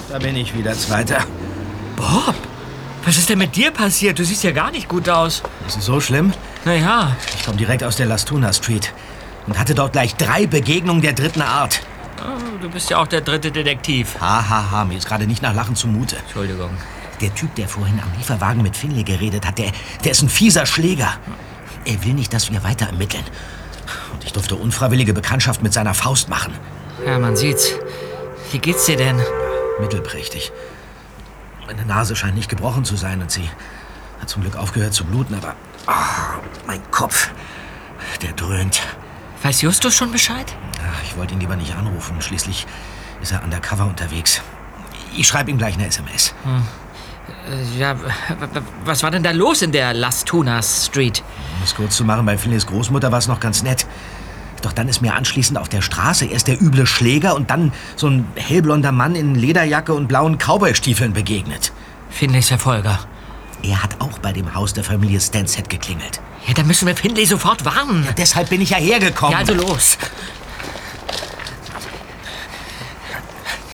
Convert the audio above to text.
Da bin ich wieder, Zweiter. Bob, was ist denn mit dir passiert? Du siehst ja gar nicht gut aus. Ist es so schlimm? Naja. Ich komme direkt aus der Las Tunas Street und hatte dort gleich 3 Begegnungen der dritten Art. Oh, du bist ja auch der dritte Detektiv. Ha, mir ist gerade nicht nach Lachen zumute. Entschuldigung. Der Typ, der vorhin am Lieferwagen mit Finlay geredet hat, der ist ein fieser Schläger. Er will nicht, dass wir weiter ermitteln. Und ich durfte unfreiwillige Bekanntschaft mit seiner Faust machen. Ja, man sieht's. Wie geht's dir denn? Mittelprächtig. Meine Nase scheint nicht gebrochen zu sein und sie hat zum Glück aufgehört zu bluten, aber mein Kopf, der dröhnt. Weiß Justus schon Bescheid? Ach, ich wollte ihn lieber nicht anrufen. Schließlich ist er undercover unterwegs. Ich schreibe ihm gleich eine SMS. Ja, was war denn da los in der Las Tunas Street? Um es kurz zu machen, bei Finlays Großmutter war es noch ganz nett. Doch dann ist mir anschließend auf der Straße erst der üble Schläger und dann so ein hellblonder Mann in Lederjacke und blauen Cowboystiefeln begegnet. Finlays Verfolger. Er hat auch bei dem Haus der Familie Stansett geklingelt. Ja, dann müssen wir Finlay sofort warnen. Ja, deshalb bin ich ja hergekommen. Ja, also los.